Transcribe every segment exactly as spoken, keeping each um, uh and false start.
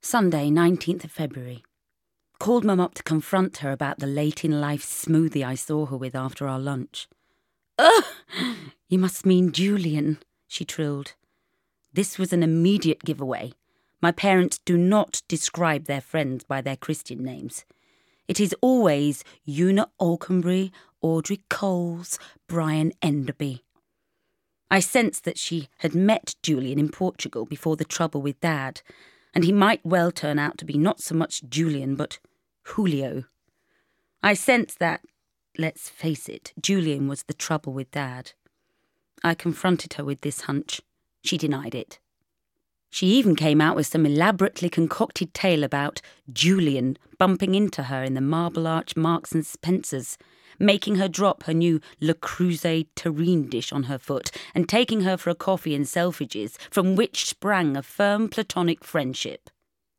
Sunday, nineteenth of February. Called Mum up to confront her about the late-in-life smoothie I saw her with after our lunch. "Ugh! You must mean Julian," she trilled. This was an immediate giveaway. My parents do not describe their friends by their Christian names. It is always Una Alconbury, Audrey Coles, Brian Enderby. I sensed that she had met Julian in Portugal before the trouble with Dad, and he might well turn out to be not so much Julian but Julio. I sensed that, let's face it, Julian was the trouble with Dad. I confronted her with this hunch. She denied it. She even came out with some elaborately concocted tale about Julian bumping into her in the Marble Arch Marks and Spencer's, making her drop her new Le Creuset terrine dish on her foot and taking her for a coffee in Selfridges, from which sprang a firm platonic friendship.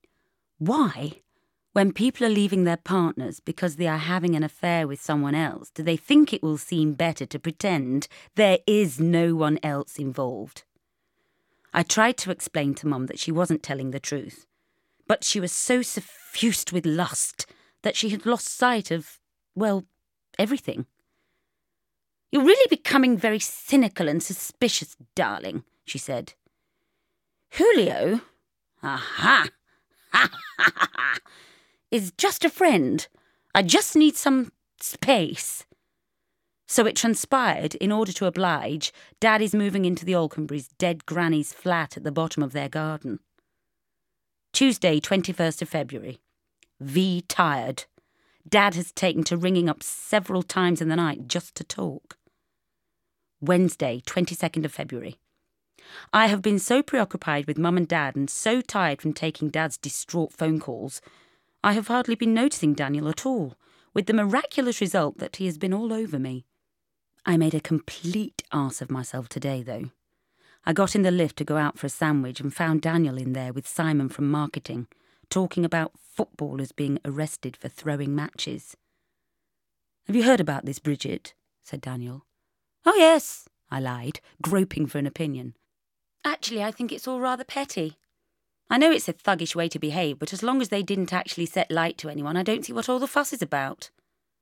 Why, when people are leaving their partners because they are having an affair with someone else, do they think it will seem better to pretend there is no one else involved? I tried to explain to Mum that she wasn't telling the truth, but she was so suffused with lust that she had lost sight of, well, everything. "You're really becoming very cynical and suspicious, darling," she said. "Julio, aha, ha ha ha ha, is just a friend. I just need some space." So it transpired, in order to oblige, Dad is moving into the Alconburys' dead granny's flat at the bottom of their garden. Tuesday, twenty-first of February. V tired. Dad has taken to ringing up several times in the night just to talk. Wednesday, twenty-second of February. I have been so preoccupied with Mum and Dad and so tired from taking Dad's distraught phone calls, I have hardly been noticing Daniel at all, with the miraculous result that he has been all over me. I made a complete arse of myself today, though. I got in the lift to go out for a sandwich and found Daniel in there with Simon from marketing, talking about footballers being arrested for throwing matches. "Have you heard about this, Bridget?" said Daniel. "Oh, yes," I lied, groping for an opinion. "Actually, I think it's all rather petty. I know it's a thuggish way to behave, but as long as they didn't actually set light to anyone, I don't see what all the fuss is about."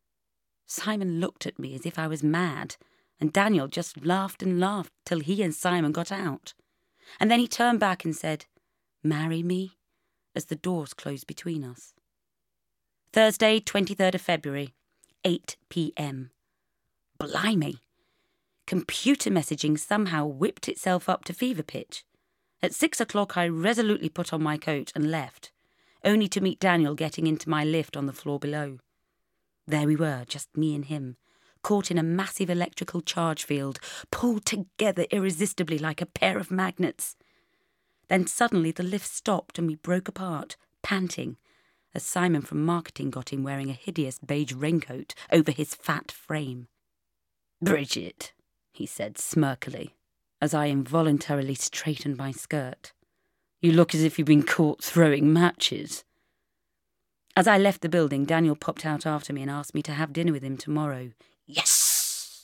Simon looked at me as if I was mad, and Daniel just laughed and laughed till he and Simon got out. And then he turned back and said, "Marry me," as the doors closed between us. Thursday, twenty-third of February, eight p.m. Blimey! Computer messaging somehow whipped itself up to fever pitch. At six o'clock I resolutely put on my coat and left, only to meet Daniel getting into my lift on the floor below. There we were, just me and him, caught in a massive electrical charge field, pulled together irresistibly like a pair of magnets. Then suddenly the lift stopped and we broke apart, panting, as Simon from marketing got in wearing a hideous beige raincoat over his fat frame. "Bridget," he said smirkily, as I involuntarily straightened my skirt, "you look as if you've been caught throwing matches." As I left the building, Daniel popped out after me and asked me to have dinner with him tomorrow. Yes!